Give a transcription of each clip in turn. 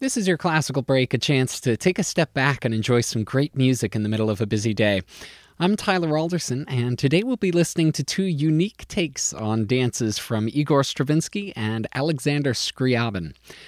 This is your classical break, a chance to take a step back and enjoy some great music in the middle of a busy day. I'm Tyler Alderson, and today we'll be listening to two unique takes on dances from Igor Stravinsky and Alexander Scriabin.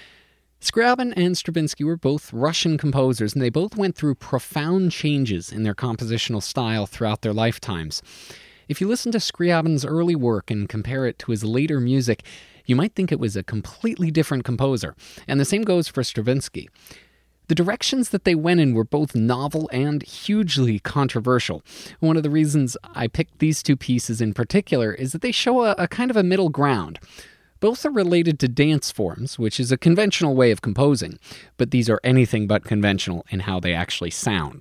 Scriabin and Stravinsky were both Russian composers, and they both went through profound changes in their compositional style throughout their lifetimes. If you listen to Scriabin's early work and compare it to his later music, you might think it was a completely different composer, and the same goes for Stravinsky. The directions that they went in were both novel and hugely controversial. One of the reasons I picked these two pieces in particular is that they show a kind of a middle ground. Both are related to dance forms, which is a conventional way of composing, but these are anything but conventional in how they actually sound.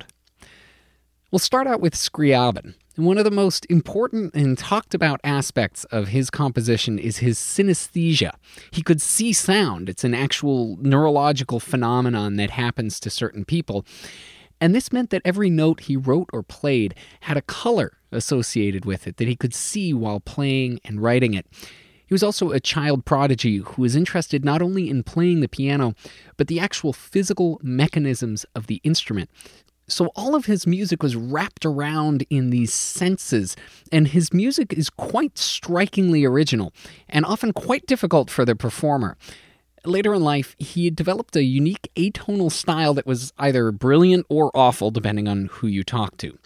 We'll start out with Scriabin. One of the most important and talked about aspects of his composition is his synesthesia. He could see sound. It's an actual neurological phenomenon that happens to certain people. And this meant that every note he wrote or played had a color associated with it that he could see while playing and writing it. He was also a child prodigy who was interested not only in playing the piano, but the actual physical mechanisms of the instrument. So all of his music was wrapped around in these senses, and his music is quite strikingly original, and often quite difficult for the performer. Later in life, he developed a unique atonal style that was either brilliant or awful, depending on who you talk to.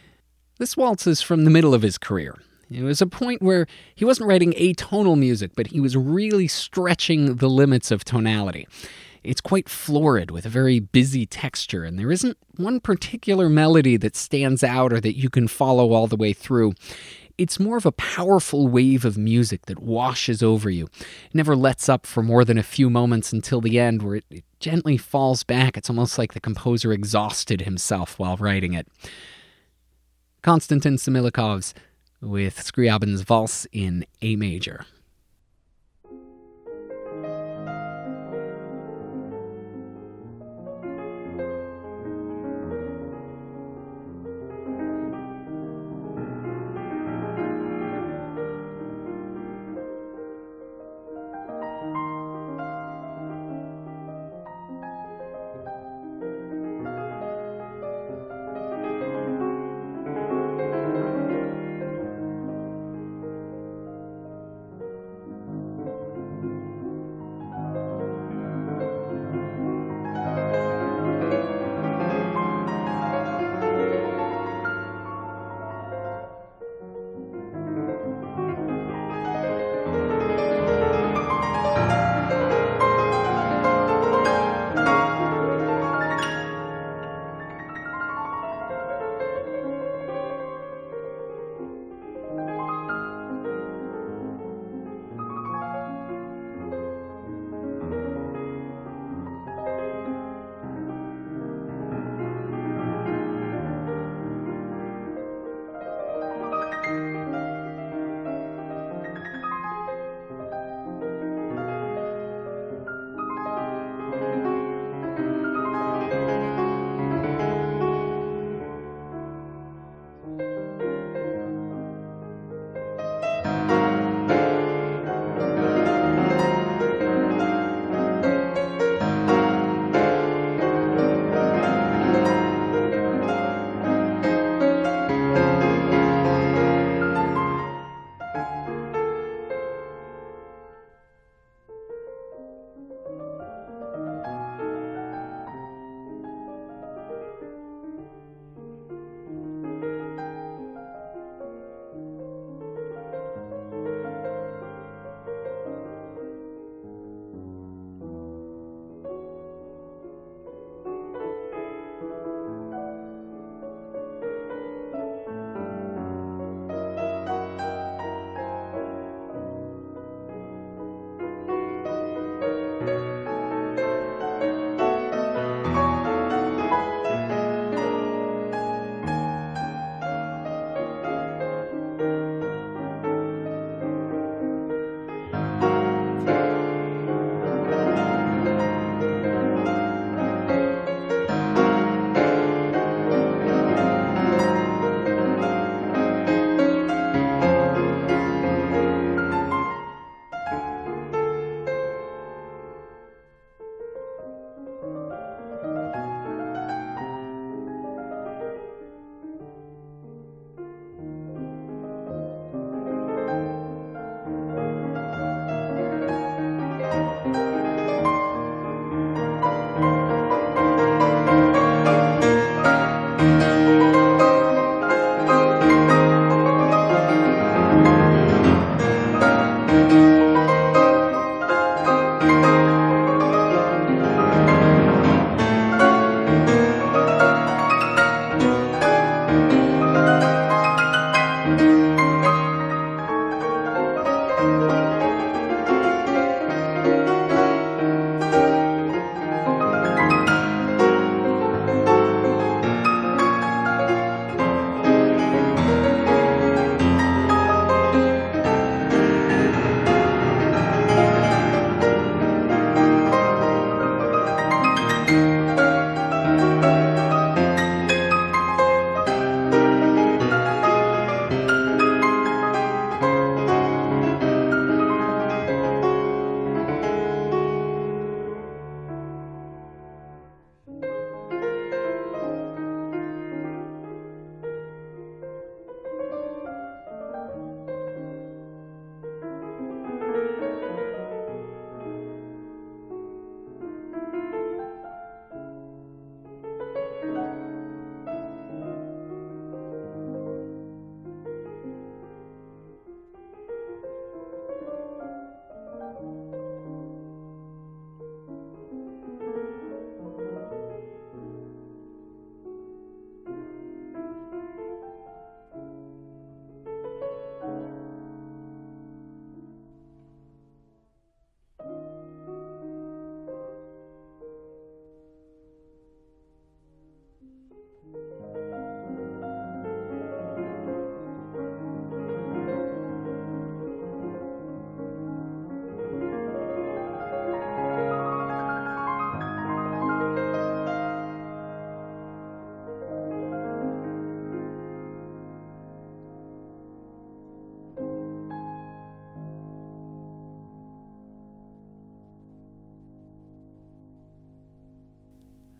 This waltz is from the middle of his career. It was a point where he wasn't writing atonal music, but he was really stretching the limits of tonality. It's quite florid with a very busy texture, and there isn't one particular melody that stands out or that you can follow all the way through. It's more of a powerful wave of music that washes over you. It never lets up for more than a few moments until the end, where it gently falls back. It's almost like the composer exhausted himself while writing it. Konstantin Samilykov's with Scriabin's Valse in A major.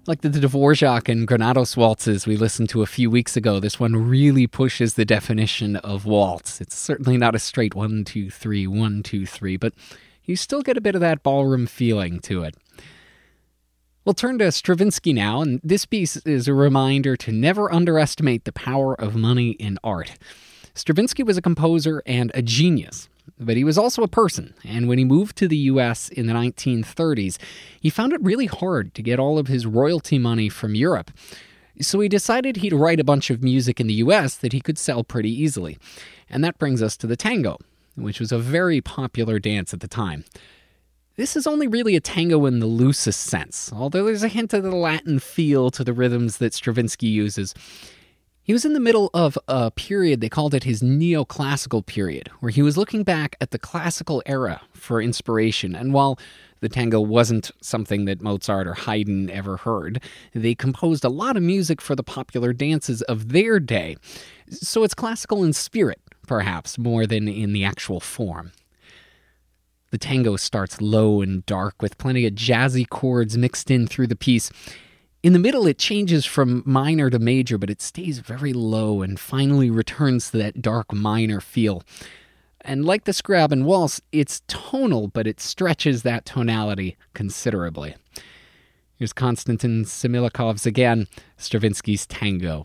Like the Dvorak and Granados waltzes we listened to a few weeks ago, this one really pushes the definition of waltz. It's certainly not a straight 1, 2, 3, 1, 2, 3, but you still get a bit of that ballroom feeling to it. We'll turn to Stravinsky now, and this piece is a reminder to never underestimate the power of money in art. Stravinsky was a composer and a genius, but he was also a person, and when he moved to the U.S. in the 1930s, he found it really hard to get all of his royalty money from Europe. So he decided he'd write a bunch of music in the U.S. that he could sell pretty easily. And that brings us to the tango, which was a very popular dance at the time. This is only really a tango in the loosest sense, although there's a hint of the Latin feel to the rhythms that Stravinsky uses. He was in the middle of a period, they called it his neoclassical period, where he was looking back at the classical era for inspiration. And while the tango wasn't something that Mozart or Haydn ever heard, they composed a lot of music for the popular dances of their day. So it's classical in spirit, perhaps, more than in the actual form. The tango starts low and dark with plenty of jazzy chords mixed in through the piece. In the middle, it changes from minor to major, but it stays very low and finally returns to that dark minor feel. And like the Scrab and Waltz, it's tonal, but it stretches that tonality considerably. Here's Konstantin Similikov's again, Stravinsky's Tango.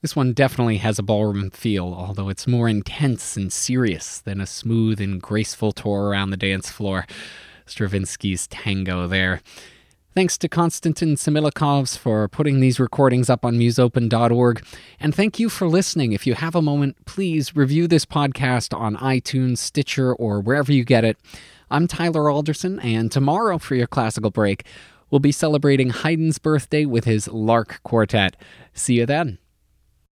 This one definitely has a ballroom feel, although it's more intense and serious than a smooth and graceful tour around the dance floor. Stravinsky's tango there. Thanks to Konstantin Samilikovs for putting these recordings up on musopen.org. And thank you for listening. If you have a moment, please review this podcast on iTunes, Stitcher, or wherever you get it. I'm Tyler Alderson, and tomorrow for your classical break, we'll be celebrating Haydn's birthday with his Lark Quartet. See you then.